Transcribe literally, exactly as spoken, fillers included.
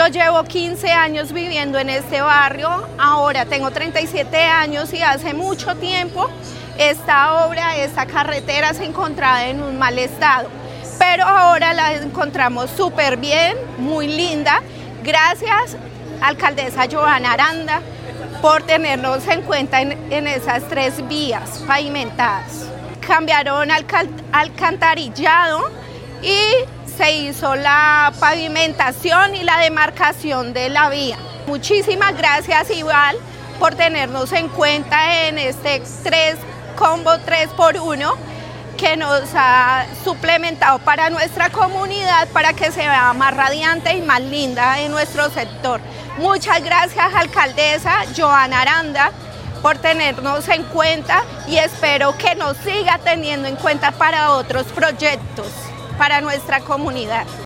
Yo llevo quince años viviendo en este barrio, ahora tengo treinta y siete años y hace mucho tiempo esta obra, esta carretera se encontraba en un mal estado, pero ahora la encontramos súper bien, muy linda. Gracias, alcaldesa Johanna Aranda, por tenernos en cuenta en, en esas tres vías pavimentadas. Cambiaron al alcantarillado y se hizo la pavimentación y la demarcación de la vía. Muchísimas gracias, Igual, por tenernos en cuenta en este tres combo tres por uno que nos ha suplementado para nuestra comunidad, para que se vea más radiante y más linda en nuestro sector. Muchas gracias, alcaldesa Johanna Aranda, por tenernos en cuenta y espero que nos siga teniendo en cuenta para otros proyectos para nuestra comunidad.